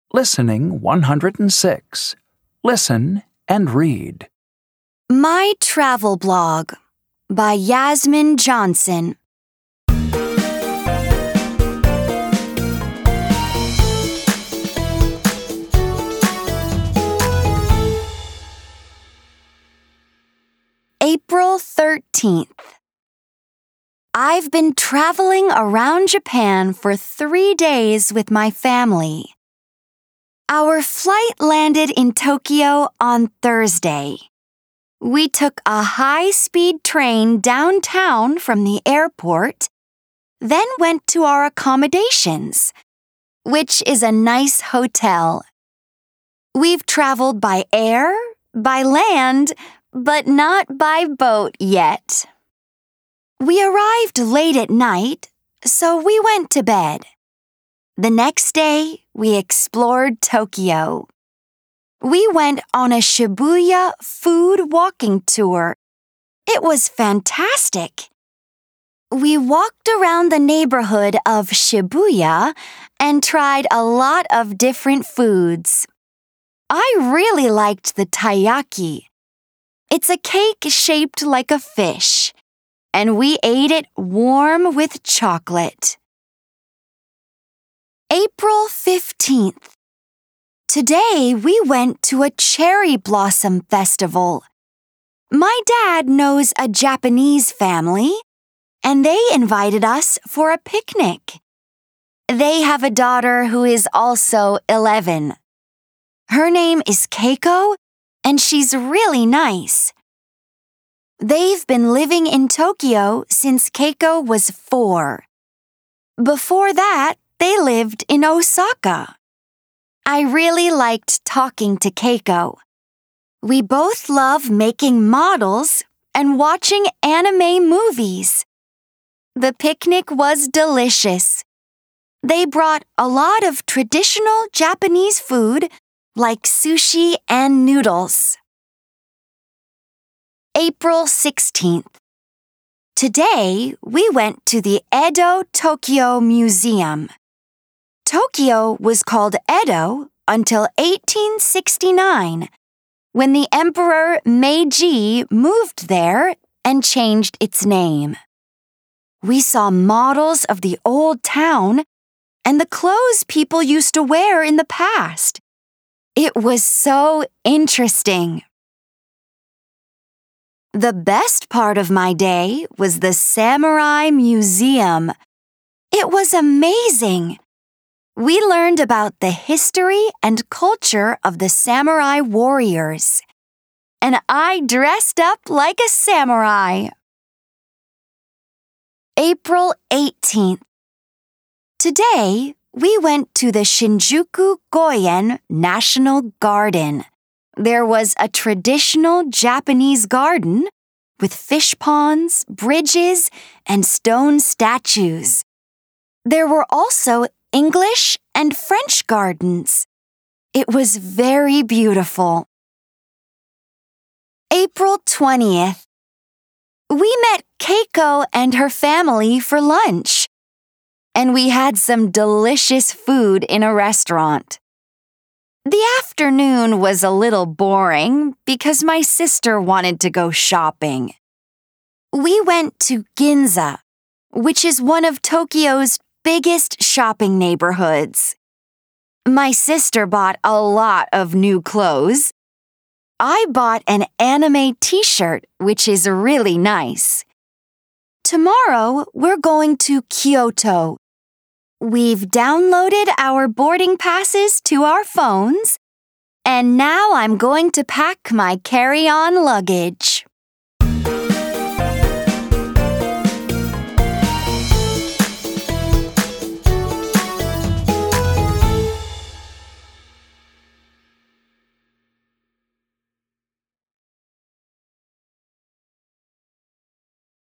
Listening 106. Listen and read. My Travel Blog by Yasmin Johnson. April 13th. I've been traveling around Japan for 3 days with my family. Our flight landed in Tokyo on Thursday. We took a high-speed train downtown from the airport, then went to our accommodations, which is a nice hotel. We've traveled by air, by land, but not by boat yet. We arrived late at night, so we went to bed. The next day, we explored Tokyo. We went on a Shibuya food walking tour. It was fantastic. We walked around the neighborhood of Shibuya and tried a lot of different foods. I really liked the taiyaki. It's a cake shaped like a fish, and we ate it warm with chocolate. April 15th. Today we went to a cherry blossom festival. My dad knows a Japanese family, and they invited us for a picnic. They have a daughter who is also 11. Her name is Keiko, and she's really nice. They've been living in Tokyo since Keiko was 4. Before that, they lived in Osaka. I really liked talking to Keiko. We both love making models and watching anime movies. The picnic was delicious. They brought a lot of traditional Japanese food like sushi and noodles. April 16th. Today, we went to the Edo Tokyo Museum. Tokyo was called Edo until 1869, when the Emperor Meiji moved there and changed its name. We saw models of the old town and the clothes people used to wear in the past. It was so interesting. The best part of my day was the Samurai Museum. It was amazing. We learned about the history and culture of the samurai warriors. And I dressed up like a samurai. April 18th. Today, we went to the Shinjuku Goen National Garden. There was a traditional Japanese garden with fish ponds, bridges, and stone statues. There were also English and French gardens. It was very beautiful. April 20th. We met Keiko and her family for lunch, and we had some delicious food in a restaurant. The afternoon was a little boring because my sister wanted to go shopping. We went to Ginza, which is one of Tokyo's biggest shopping neighborhoods. My sister bought a lot of new clothes. I bought an anime t-shirt, which is really nice. Tomorrow, we're going to Kyoto. We've downloaded our boarding passes to our phones, and now I'm going to pack my carry-on luggage.